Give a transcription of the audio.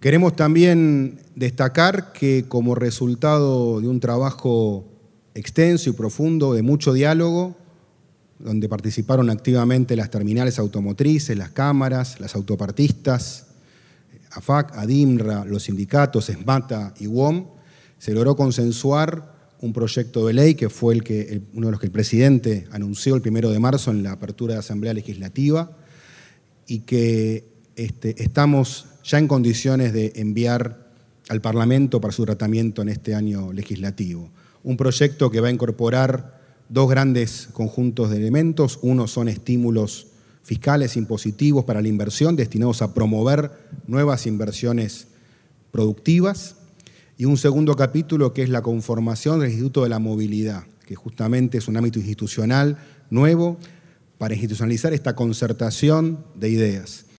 Queremos también destacar que como resultado de un trabajo extenso y profundo, de mucho diálogo, donde participaron activamente las terminales automotrices, las cámaras, las autopartistas, AFAC, ADIMRA, los sindicatos, ESMATA y UOM, se logró consensuar un proyecto de ley que fue uno de los que el presidente anunció el 1 de marzo en la apertura de la Asamblea Legislativa y que estamos ya en condiciones de enviar al Parlamento para su tratamiento en este año legislativo. Un proyecto que va a incorporar dos grandes conjuntos de elementos. Uno son estímulos fiscales impositivos para la inversión destinados a promover nuevas inversiones productivas y un segundo capítulo que es la conformación del Instituto de la Movilidad, que justamente es un ámbito institucional nuevo para institucionalizar esta concertación de ideas.